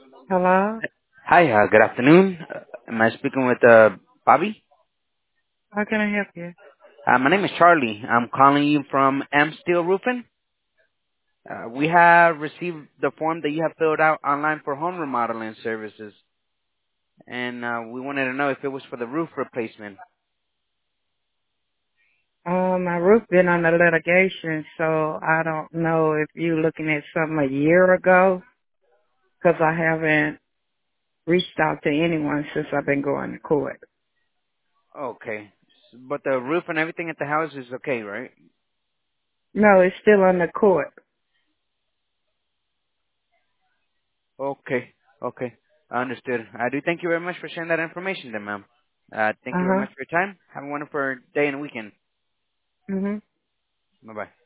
Hello? Hi, good afternoon. Am I speaking with Bobby? How can I help you? My name is Charlie. I'm calling you from M Steel Roofing. We have received the form that you have filled out online for home remodeling services, and we wanted to know if it was for the roof replacement. My roof been under litigation, so I don't know if you're looking at something a year ago, because I haven't reached out to anyone since I've been going to court. Okay, but the roof and everything at the house is okay, right? No, it's still under court. Okay, okay, understood. I do thank you very much for sharing that information, then, ma'am. Thank you very Uh-huh. much for your time. Have a wonderful day and weekend. Mhm. Bye bye.